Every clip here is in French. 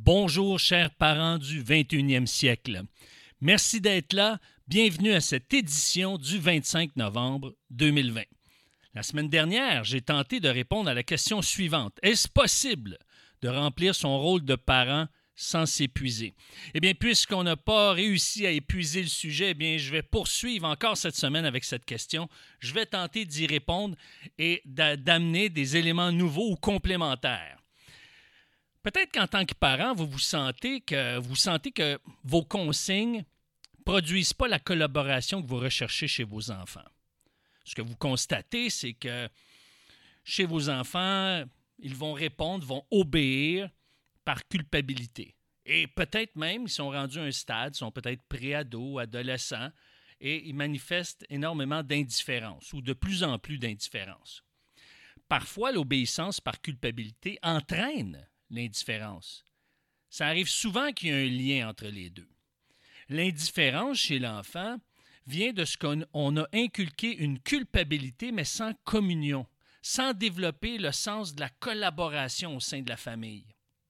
Bonjour, chers parents du 21e siècle. Merci d'être là. Bienvenue à cette édition du 25 novembre 2020. La semaine dernière, j'ai tenté de répondre à la question suivante. Est-ce possible de remplir son rôle de parent sans s'épuiser? Eh bien, puisqu'on n'a pas réussi à épuiser le sujet, eh bien, je vais poursuivre encore cette semaine avec cette question. Je vais tenter d'y répondre et d'amener des éléments nouveaux ou complémentaires. Peut-être qu'en tant que parent, vous sentez que vos consignes ne produisent pas la collaboration que vous recherchez chez vos enfants. Ce que vous constatez, c'est que chez vos enfants, ils vont répondre, vont obéir par culpabilité. Et peut-être même, ils sont rendus à un stade, ils sont peut-être pré-ados, adolescents, et ils manifestent énormément d'indifférence ou de plus en plus d'indifférence. Parfois, l'obéissance par culpabilité entraîne l'indifférence. Ça arrive souvent qu'il y ait un lien entre les deux. L'indifférence chez l'enfant vient de ce qu'on a inculqué une culpabilité, mais sans communion, sans développer le sens de la collaboration au sein de la famille.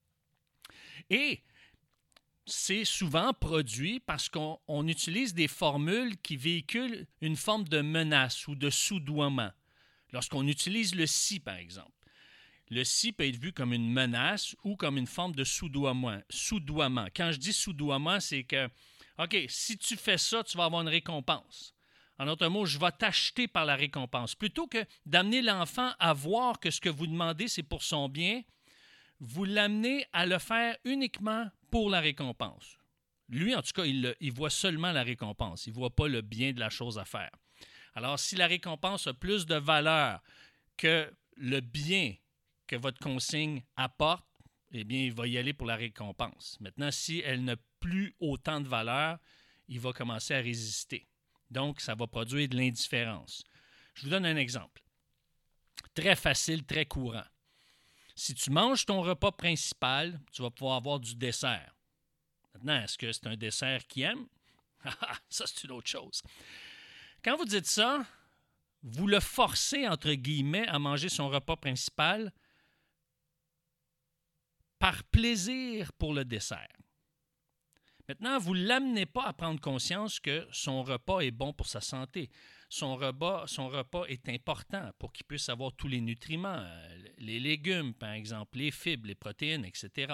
Et c'est souvent produit parce qu'on utilise des formules qui véhiculent une forme de menace ou de soudoiement. Lorsqu'on utilise le « si », par exemple. Le « si » peut être vu comme une menace ou comme une forme de soudoiement. Quand je dis soudoiement, c'est que, OK, si tu fais ça, tu vas avoir une récompense. En d'autres mots, je vais t'acheter par la récompense. Plutôt que d'amener l'enfant à voir que ce que vous demandez, c'est pour son bien, vous l'amenez à le faire uniquement pour la récompense. Lui, en tout cas, il voit seulement la récompense. Il ne voit pas le bien de la chose à faire. Alors, si la récompense a plus de valeur que le bien que votre consigne apporte, eh bien, il va y aller pour la récompense. Maintenant, si elle n'a plus autant de valeur, il va commencer à résister. Donc, ça va produire de l'indifférence. Je vous donne un exemple. Très facile, très courant. Si tu manges ton repas principal, tu vas pouvoir avoir du dessert. Maintenant, est-ce que c'est un dessert qu'il aime? Ça, c'est une autre chose. Quand vous dites ça, vous le forcez, entre guillemets, à manger son repas principal par plaisir pour le dessert. Maintenant, vous ne l'amenez pas à prendre conscience que son repas est bon pour sa santé. Son repas est important pour qu'il puisse avoir tous les nutriments, les légumes, par exemple, les fibres, les protéines, etc.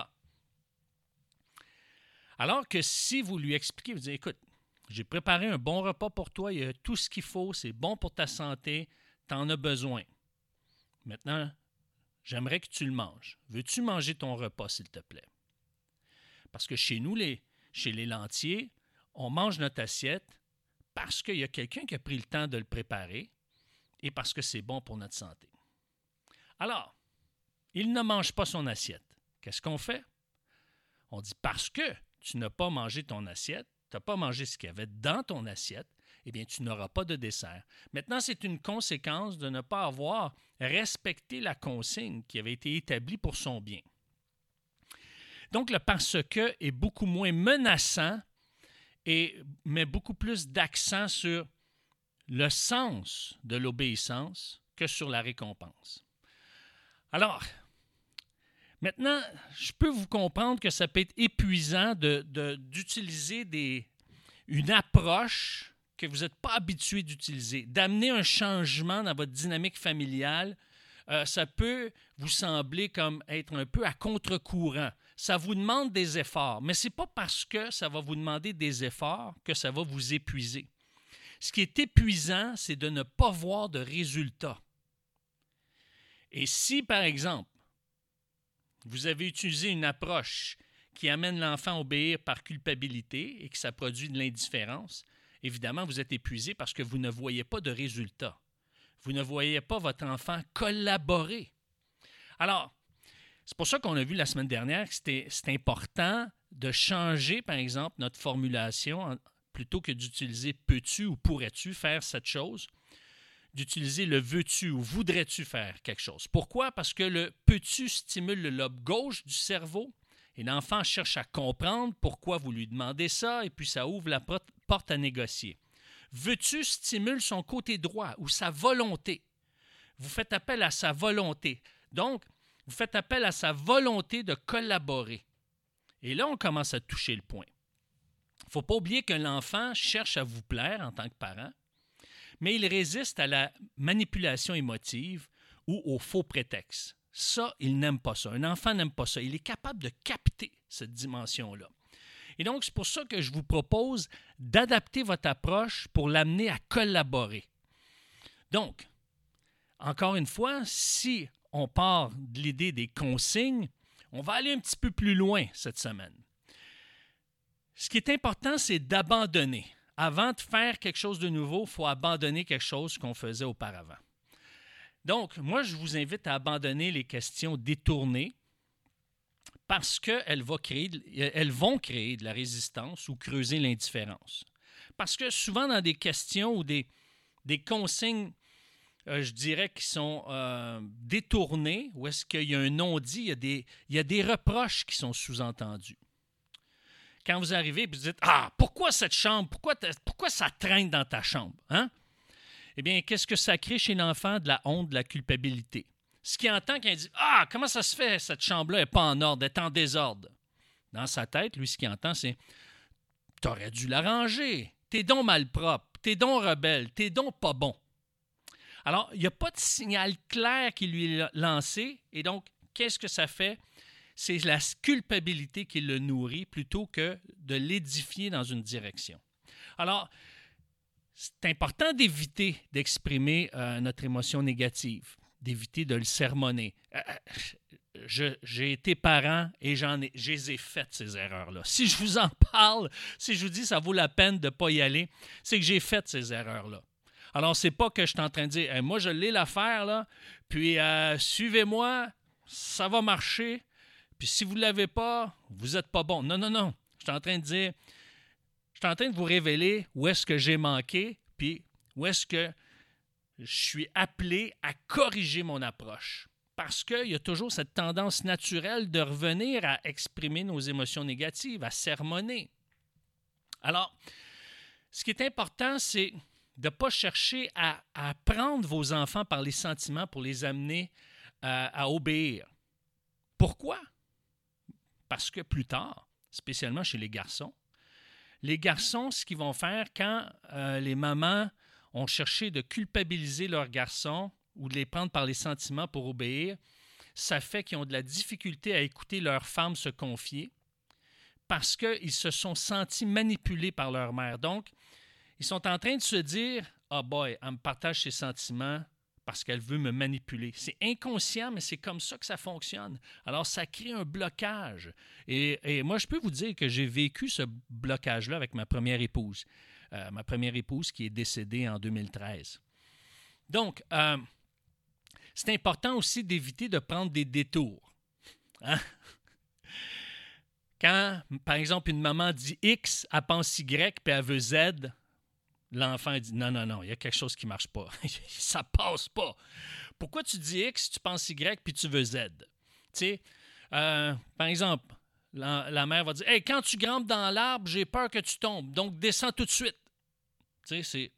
Alors que si vous lui expliquez, vous dites, écoute, j'ai préparé un bon repas pour toi, il y a tout ce qu'il faut, c'est bon pour ta santé, tu en as besoin. Maintenant, j'aimerais que tu le manges. Veux-tu manger ton repas, s'il te plaît? Parce que chez nous, chez les Lantiers, on mange notre assiette parce qu'il y a quelqu'un qui a pris le temps de le préparer et parce que c'est bon pour notre santé. Alors, il ne mange pas son assiette. Qu'est-ce qu'on fait? On dit parce que tu n'as pas mangé ton assiette, tu n'as pas mangé ce qu'il y avait dans ton assiette, eh bien, tu n'auras pas de dessert. Maintenant, c'est une conséquence de ne pas avoir respecté la consigne qui avait été établie pour son bien. Donc, le parce que est beaucoup moins menaçant et met beaucoup plus d'accent sur le sens de l'obéissance que sur la récompense. Alors, maintenant, je peux vous comprendre que ça peut être épuisant d'utiliser une approche que vous n'êtes pas habitué d'utiliser, d'amener un changement dans votre dynamique familiale. Ça peut vous sembler comme être un peu à contre-courant. Ça vous demande des efforts, mais ce n'est pas parce que ça va vous demander des efforts que ça va vous épuiser. Ce qui est épuisant, c'est de ne pas voir de résultats. Et si, par exemple, vous avez utilisé une approche qui amène l'enfant à obéir par culpabilité et que ça produit de l'indifférence, évidemment, vous êtes épuisé parce que vous ne voyez pas de résultats. Vous ne voyez pas votre enfant collaborer. Alors, c'est pour ça qu'on a vu la semaine dernière que c'est important de changer, par exemple, notre formulation plutôt que d'utiliser « peux-tu » ou « pourrais-tu faire cette chose », d'utiliser le « veux-tu » ou « voudrais-tu faire quelque chose ». Pourquoi? Parce que le « peux-tu » stimule le lobe gauche du cerveau et l'enfant cherche à comprendre pourquoi vous lui demandez ça et puis ça ouvre la porte à négocier. « Veux-tu » stimule son côté droit ou sa volonté. Vous faites appel à sa volonté. Donc, vous faites appel à sa volonté de collaborer. Et là, on commence à toucher le point. Il ne faut pas oublier que l'enfant cherche à vous plaire en tant que parent, mais il résiste à la manipulation émotive ou au faux prétexte. Ça, il n'aime pas ça. Un enfant n'aime pas ça. Il est capable de capter cette dimension-là. Et donc, c'est pour ça que je vous propose d'adapter votre approche pour l'amener à collaborer. Donc, encore une fois, si on part de l'idée des consignes, on va aller un petit peu plus loin cette semaine. Ce qui est important, c'est d'abandonner. Avant de faire quelque chose de nouveau, il faut abandonner quelque chose qu'on faisait auparavant. Donc, moi, je vous invite à abandonner les questions détournées parce qu'elles vont créer de la résistance ou creuser l'indifférence. Parce que souvent, dans des questions ou des consignes, je dirais, qui sont détournées, où est-ce qu'il y a un non-dit, il y a des reproches qui sont sous-entendus. Quand vous arrivez et vous dites « Ah, pourquoi cette chambre? Pourquoi ça traîne dans ta chambre? Hein? » Eh bien, qu'est-ce que ça crée chez l'enfant? De la honte, de la culpabilité. Ce qu'il entend quand il dit « Ah, comment ça se fait? Cette chambre-là n'est pas en ordre, elle est en désordre. » Dans sa tête, lui, ce qu'il entend, c'est « T'aurais dû la ranger. T'es donc malpropre. T'es donc rebelle. T'es donc pas bon. » Alors, il n'y a pas de signal clair qui lui est lancé. Et donc, qu'est-ce que ça fait? C'est la culpabilité qui le nourrit plutôt que de l'édifier dans une direction. Alors, c'est important d'éviter d'exprimer notre émotion négative, d'éviter de le sermonner. J'ai été parent et je les ai faites, ces erreurs-là. Si je vous en parle, si je vous dis que ça vaut la peine de ne pas y aller, c'est que j'ai fait ces erreurs-là. Alors, c'est pas que je suis en train de dire hey, « Moi, je l'ai l'affaire, là, puis suivez-moi, ça va marcher, puis si vous ne l'avez pas, vous n'êtes pas bon. » Non, non, non. Je suis en train de dire, je suis en train de vous révéler où est-ce que j'ai manqué, puis où est-ce que je suis appelé à corriger mon approche. Parce qu'il y a toujours cette tendance naturelle de revenir à exprimer nos émotions négatives, à sermonner. Alors, ce qui est important, c'est de ne pas chercher à prendre vos enfants par les sentiments pour les amener à obéir. Pourquoi? Parce que plus tard, spécialement chez les garçons, ce qu'ils vont faire quand les mamans ont cherché de culpabiliser leurs garçons ou de les prendre par les sentiments pour obéir, ça fait qu'ils ont de la difficulté à écouter leur femme se confier parce qu'ils se sont sentis manipulés par leur mère. Donc, ils sont en train de se dire « Ah boy, elle me partage ses sentiments parce qu'elle veut me manipuler. » C'est inconscient, mais c'est comme ça que ça fonctionne. Alors, ça crée un blocage. Et moi, je peux vous dire que j'ai vécu ce blocage-là avec ma première épouse. Ma première épouse qui est décédée en 2013. Donc, c'est important aussi d'éviter de prendre des détours. Hein? Quand, par exemple, une maman dit X, elle pense Y, puis elle veut Z, l'enfant dit non, non, non, il y a quelque chose qui ne marche pas. Ça passe pas. Pourquoi tu dis X, tu penses Y, puis tu veux Z? Tu sais, par exemple, la mère va dire hey, quand tu grimpes dans l'arbre, j'ai peur que tu tombes, donc descends tout de suite. Tu sais, c'est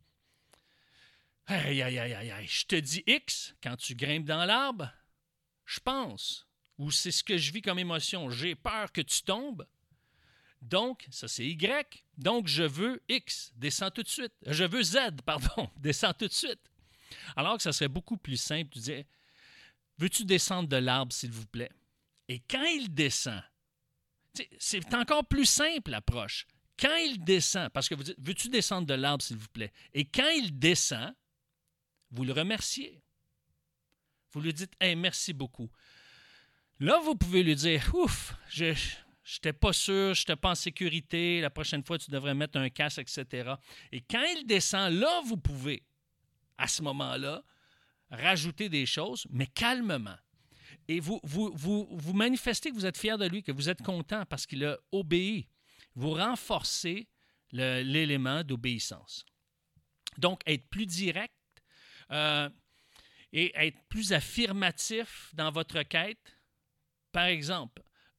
aïe, aïe, aïe, aïe, aïe. Je te dis X, quand tu grimpes dans l'arbre, je pense, ou c'est ce que je vis comme émotion, j'ai peur que tu tombes. Donc, ça c'est Y. Donc, je veux X, descends tout de suite. Je veux Z, pardon, descends tout de suite. Alors que ça serait beaucoup plus simple de dire, veux-tu descendre de l'arbre, s'il vous plaît? Et quand il descend, c'est encore plus simple l'approche. Quand il descend, parce que vous dites, veux-tu descendre de l'arbre, s'il vous plaît? Et quand il descend, vous le remerciez. Vous lui dites, hey, merci beaucoup. Là, vous pouvez lui dire, ouf, je n'étais pas sûr, je n'étais pas en sécurité, la prochaine fois, tu devrais mettre un casque, etc. Et quand il descend, là, vous pouvez, à ce moment-là, rajouter des choses, mais calmement. Et vous manifestez que vous êtes fier de lui, que vous êtes content parce qu'il a obéi. Vous renforcez l'élément d'obéissance. Donc, être plus direct et être plus affirmatif dans votre quête. Par exemple,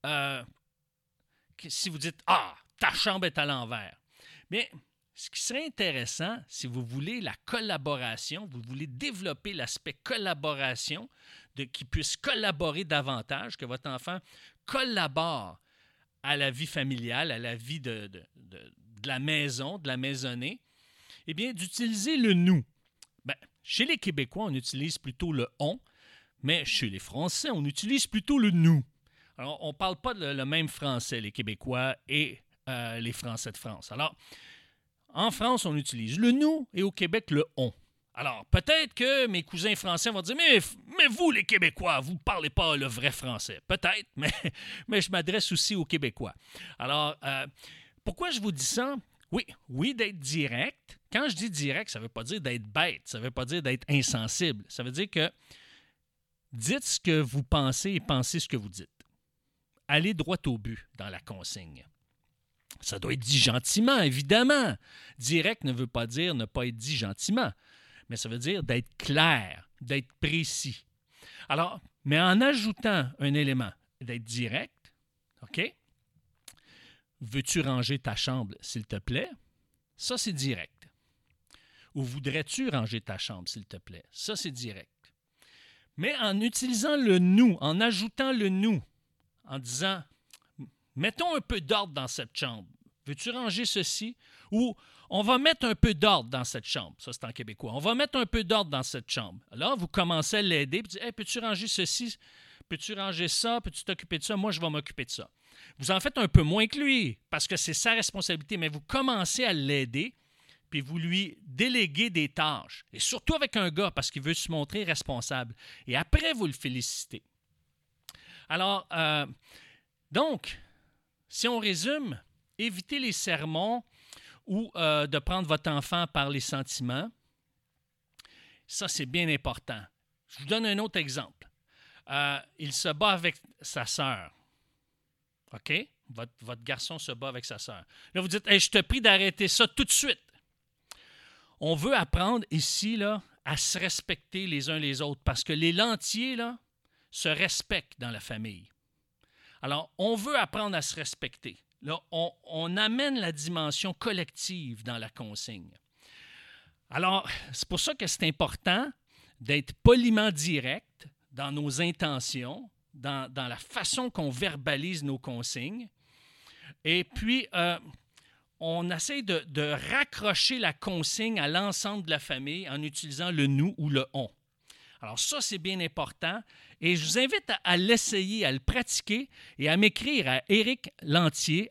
si vous dites « Ah, ta chambre est à l'envers », bien, ce qui serait intéressant, si vous voulez la collaboration, vous voulez développer l'aspect collaboration, qu'il puisse collaborer davantage, que votre enfant collabore à la vie familiale, à la vie de la maison, de la maisonnée, eh bien, d'utiliser le « nous ». Ben, chez les Québécois, on utilise plutôt le « on », mais chez les Français, on utilise plutôt le « nous ». Alors, on ne parle pas le même français, les Québécois et les Français de France. Alors, en France, on utilise le « nous » et au Québec, le « on ». Alors, peut-être que mes cousins français vont dire « Mais vous, les Québécois, vous ne parlez pas le vrai français. » Peut-être, mais je m'adresse aussi aux Québécois. Alors, pourquoi je vous dis ça? Oui, d'être direct. Quand je dis direct, ça ne veut pas dire d'être bête, ça ne veut pas dire d'être insensible. Ça veut dire que dites ce que vous pensez et pensez ce que vous dites. Allez droit au but dans la consigne. Ça doit être dit gentiment, évidemment. Direct ne veut pas dire ne pas être dit gentiment, mais ça veut dire d'être clair, d'être précis. Alors, mais en ajoutant un élément, d'être direct, OK? Veux-tu ranger ta chambre, s'il te plaît? Ça, c'est direct. Ou voudrais-tu ranger ta chambre, s'il te plaît? Ça, c'est direct. Mais en utilisant le « nous », en ajoutant le « nous », en disant « Mettons un peu d'ordre dans cette chambre. Veux-tu ranger ceci? » Ou « On va mettre un peu d'ordre dans cette chambre. » Ça, c'est en québécois. « On va mettre un peu d'ordre dans cette chambre. » Alors, vous commencez à l'aider et vous dites « Hey, peux-tu ranger ceci? Peux-tu ranger ça? Peux-tu t'occuper de ça? Moi, je vais m'occuper de ça. » Vous en faites un peu moins que lui parce que c'est sa responsabilité, mais vous commencez à l'aider puis vous lui déléguez des tâches. Et surtout avec un gars parce qu'il veut se montrer responsable. Et après, vous le félicitez. Alors, donc, si on résume, évitez les sermons ou de prendre votre enfant par les sentiments. Ça, c'est bien important. Je vous donne un autre exemple. Il se bat avec sa sœur. OK? Votre garçon se bat avec sa sœur. Là, vous dites, hey, je te prie d'arrêter ça tout de suite. On veut apprendre ici là, à se respecter les uns les autres parce que les Lantier là, se respectent dans la famille. Alors, on veut apprendre à se respecter. Là, on amène la dimension collective dans la consigne. Alors, c'est pour ça que c'est important d'être poliment direct dans nos intentions, dans la façon qu'on verbalise nos consignes. Et puis, on essaie de raccrocher la consigne à l'ensemble de la famille en utilisant le « nous » ou le « on ». Alors ça, c'est bien important. Et je vous invite à l'essayer, à le pratiquer et à m'écrire à Éric Lantier,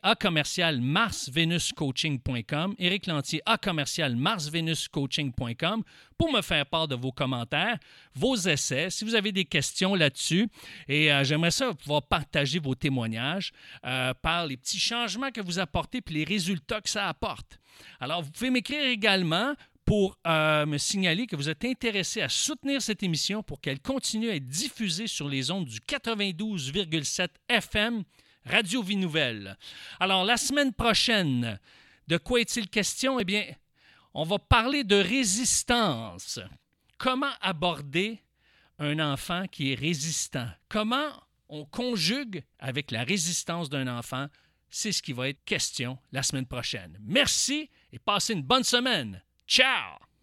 @marsvenuscoaching.com, Éric Lantier, @marsvenuscoaching.com pour me faire part de vos commentaires, vos essais, si vous avez des questions là-dessus. Et j'aimerais ça pouvoir partager vos témoignages par les petits changements que vous apportez puis les résultats que ça apporte. Alors, vous pouvez m'écrire également pour me signaler que vous êtes intéressé à soutenir cette émission pour qu'elle continue à être diffusée sur les ondes du 92,7 FM Radio Vie Nouvelle. Alors, la semaine prochaine, de quoi est-il question? Eh bien, on va parler de résistance. Comment aborder un enfant qui est résistant? Comment on conjugue avec la résistance d'un enfant? C'est ce qui va être question la semaine prochaine. Merci et passez une bonne semaine. Ciao!